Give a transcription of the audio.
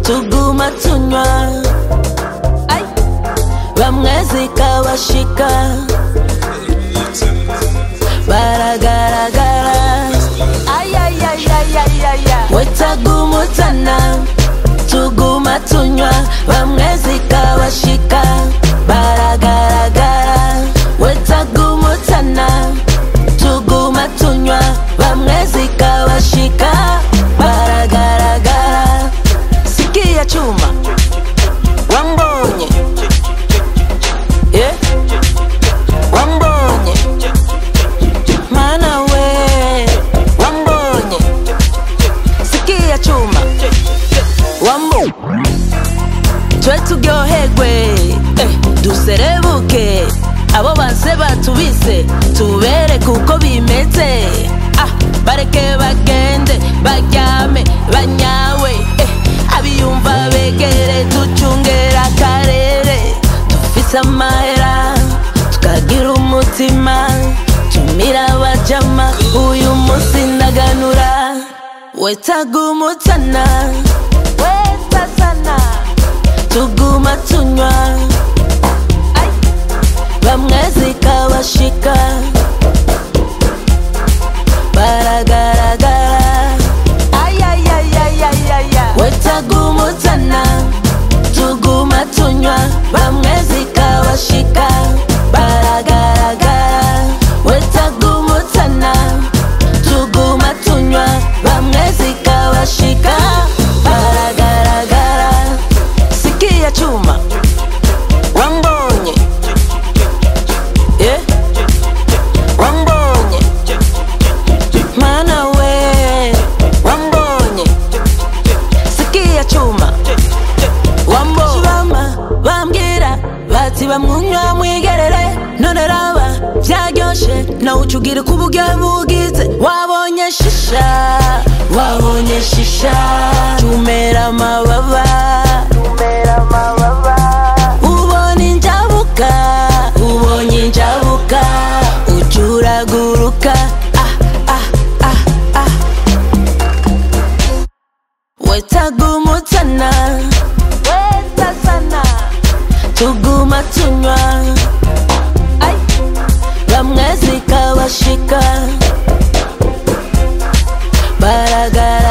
tuguma tunywa bamwe zikabashika baragaragara wetagumutana tuguma tunywa bamwe zikabashika baragaragara wetagumutana tuguma tunywa bamwe zikabashika baragaragara sikia chuma wambonye wambonye mana we wambonye sikia chuma wambo twe tugyoherwe duserebuke abo banse batubise tubere kuko bimeze bareke bagende baryame banyawe abiyumva begere tucungera akarere dufise amahera tukagira umutima tumira abajama uyu munsi ndaganura wetagumutana wetasana tuguma tunywa bamwe zikabashika baragaragara wetagumutana tuguma tunywa bamwe zikabashika baragaragara wetagumutana tuguma tunywa bamwe zikabashika baragaragara sikia chuma wambonye wambonye mana we wambonye sikia chuma wambonye bambwira bati bamwunywa mwigerere none raba vyaryoshe nawe ucugira kuburyo bugize wabonye shisha tumera amababa ubonye injabuka ujuraguruka wetagumutana wetasana tuguma tunywa bamwe zikabashika baragara